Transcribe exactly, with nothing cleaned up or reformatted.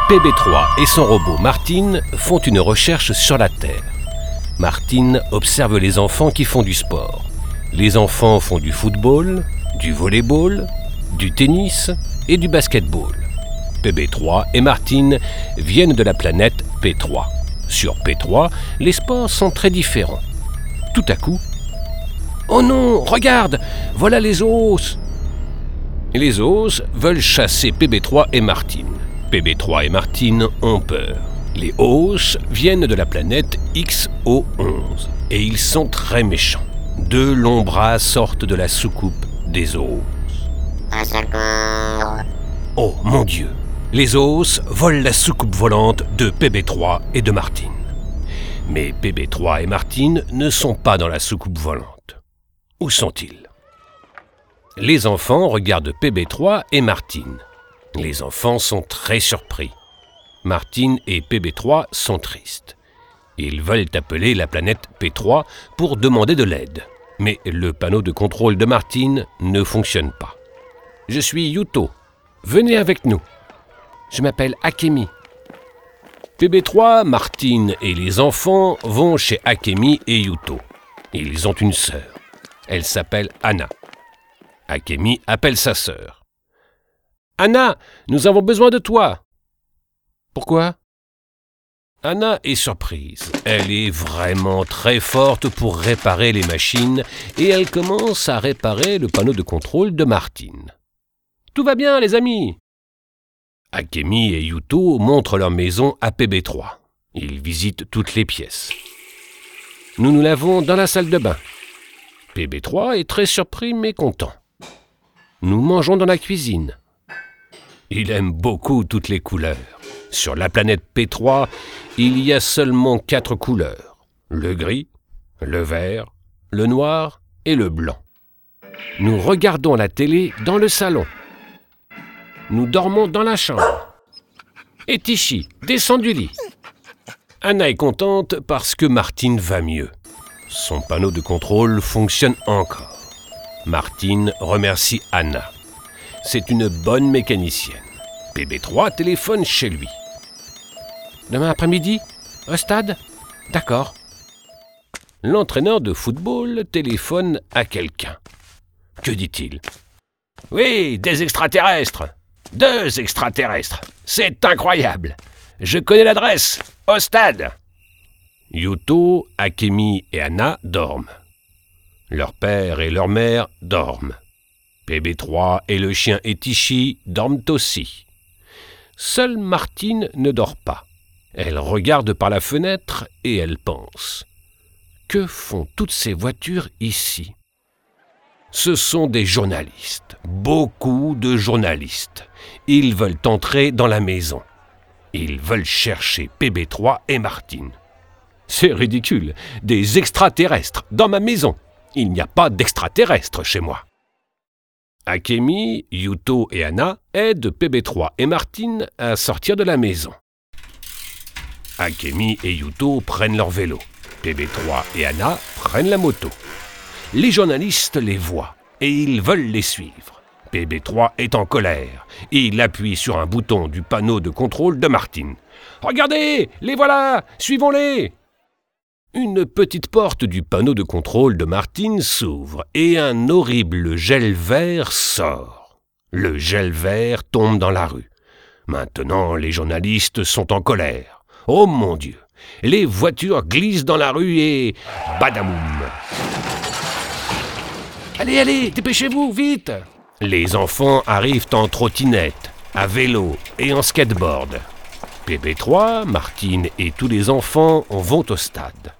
P B trois et son robot Martine font une recherche sur la Terre. Martine observe les enfants qui font du sport. Les enfants font du football, du volleyball, du tennis et du basketball. P B trois et Martine viennent de la planète P trois. Sur P trois, les sports sont très différents. Tout à coup, « Oh non, regarde, voilà les os !» Les os veulent chasser P B trois et Martine. P B trois et Martine ont peur. Les os viennent de la planète X O onze et ils sont très méchants. Deux longs bras sortent de la soucoupe des os. Oh mon Dieu! Les os volent la soucoupe volante de P B trois et de Martine. Mais P B trois et Martine ne sont pas dans la soucoupe volante. Où sont-ils? Les enfants regardent P B trois et Martine. Les enfants sont très surpris. Martine et P B trois sont tristes. Ils veulent appeler la planète P trois pour demander de l'aide. Mais le panneau de contrôle de Martine ne fonctionne pas. « Je suis Yuto. Venez avec nous. Je m'appelle Akemi. » P B trois, Martine et les enfants vont chez Akemi et Yuto. Ils ont une sœur. Elle s'appelle Anna. Akemi appelle sa sœur. « Anna, nous avons besoin de toi. » « Pourquoi ?» Anna est surprise. Elle est vraiment très forte pour réparer les machines et elle commence à réparer le panneau de contrôle de Martine. « Tout va bien, les amis !» Akemi et Yuto montrent leur maison à P B trois. Ils visitent toutes les pièces. Nous nous lavons dans la salle de bain. P B trois est très surpris mais content. Nous mangeons dans la cuisine. Il aime beaucoup toutes les couleurs. Sur la planète P trois, il y a seulement quatre couleurs. Le gris, le vert, le noir et le blanc. Nous regardons la télé dans le salon. Nous dormons dans la chambre. Et Tichy descend du lit. Anna est contente parce que Martine va mieux. Son panneau de contrôle fonctionne encore. Martine remercie Anna. C'est une bonne mécanicienne. P B trois téléphone chez lui. Demain après-midi, au stade? D'accord. L'entraîneur de football téléphone à quelqu'un. Que dit-il? Oui, des extraterrestres. Deux extraterrestres. C'est incroyable. Je connais l'adresse. Au stade. Yuto, Akemi et Anna dorment. Leur père et leur mère dorment. P B trois et le chien Etichi dorment aussi. Seule Martine ne dort pas. Elle regarde par la fenêtre et elle pense. Que font toutes ces voitures ici? Ce sont des journalistes, beaucoup de journalistes. Ils veulent entrer dans la maison. Ils veulent chercher P B trois et Martine. C'est ridicule, des extraterrestres dans ma maison. Il n'y a pas d'extraterrestres chez moi. Akemi, Yuto et Anna aident P B trois et Martine à sortir de la maison. Akemi et Yuto prennent leur vélo. P B trois et Anna prennent la moto. Les journalistes les voient et ils veulent les suivre. P B trois est en colère. Il appuie sur un bouton du panneau de contrôle de Martine. « Regardez, les voilà, suivons-les !» Une petite porte du panneau de contrôle de Martine s'ouvre et un horrible gel vert sort. Le gel vert tombe dans la rue. Maintenant, les journalistes sont en colère. Oh mon Dieu! Les voitures glissent dans la rue et... badamoum! Allez, allez, dépêchez-vous, vite! Les enfants arrivent en trottinette, à vélo et en skateboard. P B trois, Martine et tous les enfants vont au stade.